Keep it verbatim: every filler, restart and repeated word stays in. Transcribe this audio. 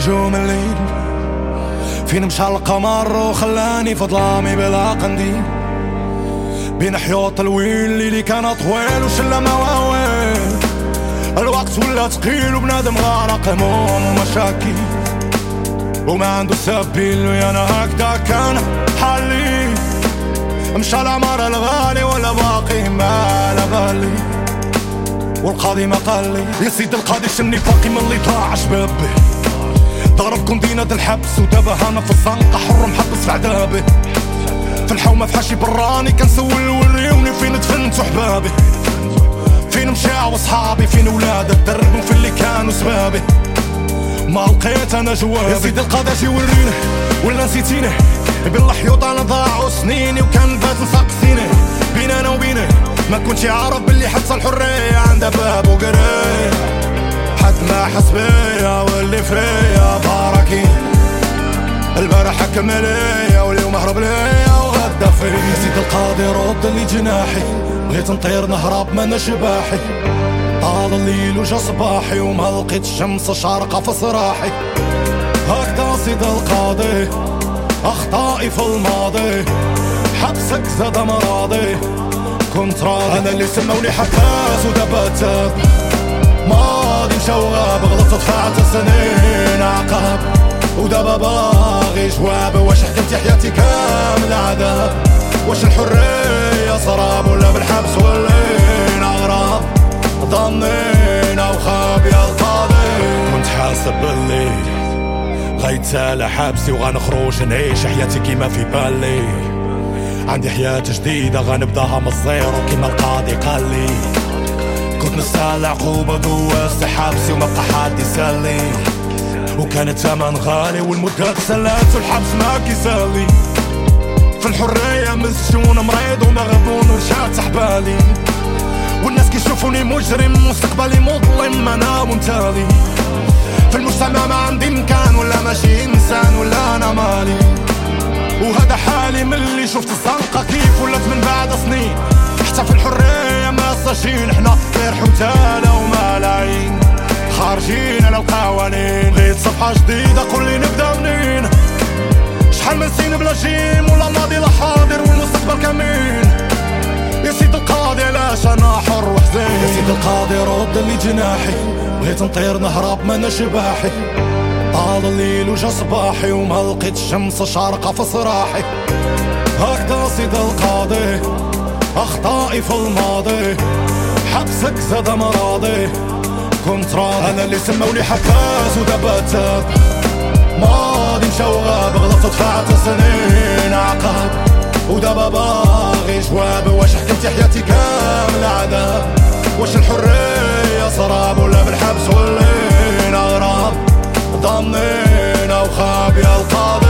نجوم الليل، فين مشى القمر وخلاني في ظلامي بلا قنديل، بين حيوط الويل اللي كان طويل وشلة مواويل. الوقت ولا تقيل وبنادم غارق هموم ومشاكل وما عنده سبيل، ويانا هكذا كان حالي. مشى العمر الغالي ولا باقي ما لا غالي، والقاضي ما قال لي يا سيد القاضي شني باقي من اللي طاع شبابي. ضرب كوندينة الحبس ودابا انا في الزنقة حر محبس في عذابي. في الحومة في حاشي براني كنسول وريوني فين دفنت وحبابي، فين مشاع وصحابي، فين ولاد الدرب وفين اللي كانوا سبابي. ما لقيت انا جوابي يا سيدي القاضي اجي وريني ولا نسيتيني. بين الحيوط انا ضاعوا سنيني وكان بات مسقسيني. بين انا وبيني ما كنتش عارف باللي حتى الحرية عندها باب وقراية. حد ما حس بيا واللي فيا باركين. البارح حكم ليا واليوم هرب ليا وغدا فيا. يا سيدي القاضي رد لي جناحي، بغيت نطير نهرب من شباحي. طال الليل وجا صباحي وما لقيت الشمس شارقة في صراحي. هكذا سيد القاضي اخطائي في الماضي، حبسك زاد مراضي. كنت راضي انا اللي سموني حباس ودابا تاب. ماضي مشى وغاب، غلطت دفعت سنين عقاب ودابا باغي جواب. واش حكمتي حياتي كامل عذاب؟ واش الحرية سراب ولا بالحبس ولينا غراب؟ ظنينا وخاب يا القاضي. كنت حاسب باللي غيتسالى حبسي وغنخرج نعيش حياتي كيما في بالي. عندي حياة جديدة غنبداها من الزيرو كيما القاضي قال لي. كنت نستاهل عقوبة دوزت حبسي وما بقى حد يسالي، وكان الثمن غالي والمدة تسلات والحبس ما كيسالي. في الحرية مسجون مريض ومغبون ورشات سحبالي، والناس كيشوفوني مجرم مستقبلي مظلم انا وانتالي. في المجتمع ما عندي مكان ولا ماشي انسان ولا انا مالي. وهذا حالي من اللي شفت الزنقة كيف ولات من بعد سنين. حتى في الحرية ما ساجين حنا غير حوتالة وملايين خارجين على القوانين. بغيت صفحة جديدة قولي نبدا منين؟ شحال من سنين بلا جيم ولا ماضي لا حاضر والمستقبل كمين. يا سيدي القاضي علاش انا حر وحزين؟ يا سيدي القاضي رد لي جناحي، بغيت نطير نهرب من شباحي. طال الليل وجا صباحي وما لقيت الشمس شارقة في صراحي. هكذا سيدي القاضي اخطائي في الماضي، حبسك زاد مراضي. كنت راضي انا اللي سموني حباس ودابا تاب. ماضي مشى وغاب، غلطت دفعت سنين عقاب ودابا باغي جواب. واش حكمتي حياتي كامل عذاب؟ واش الحرية سراب ولا بالحبس ولينا غراب؟ ضمينا وخاب يا القاضي.